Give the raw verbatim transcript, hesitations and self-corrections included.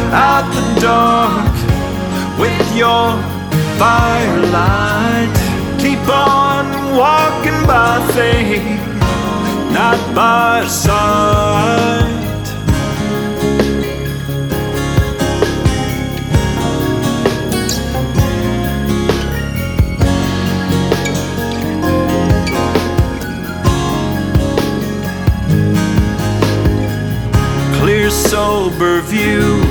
out the dark with your firelight. Keep on walking by faith, not by sight. Clear, sober view